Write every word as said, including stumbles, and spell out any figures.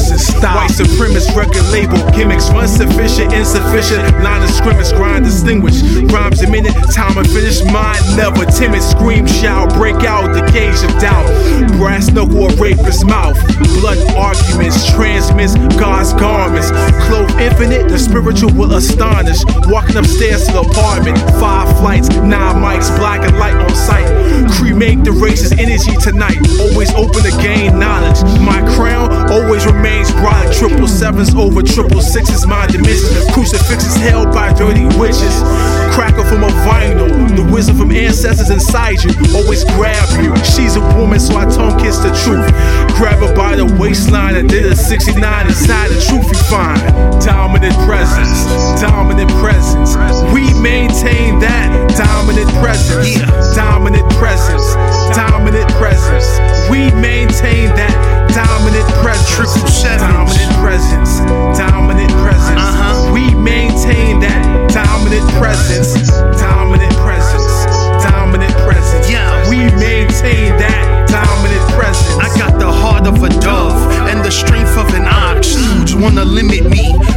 verses. Stop. White supremacist record label gimmicks. Run sufficient, insufficient. Line of scrimmage, grind distinguished. Rhymes a minute, time and finish. Mind never timid. Scream, shout, break out the cage of doubt. Brass knuckle, a rapist's mouth. Blood arguments, transmits God's garments. Clothe infinite, the spiritual will astonish. Walking upstairs to the apartment. Five flights, nine mics, black and light on sight. Cremate the race's energy tonight. Always open to gain knowledge. My crown always remains bright. Triple sevens over triple sixes. My dimensions. Crucifixes held by dirty witches. Cracker from a vinyl. The wisdom from ancestors inside you. Always grab you. She's a woman, so I tongue kiss the truth. Grab her by the waistline and did a sixty-nine inside the truth you find. Dominant presence. Dominant presence. We maintain that dominant presence. Dominant presence. Dominant presence. We maintain that dominant presence. Dominant presence. Dominant presence. Uh-huh. We maintain that dominant presence. Dominant presence. Dominant presence. Yeah. We maintain that dominant presence. I got the heart of a dove and the strength of an ox. Dudes wanna limit me,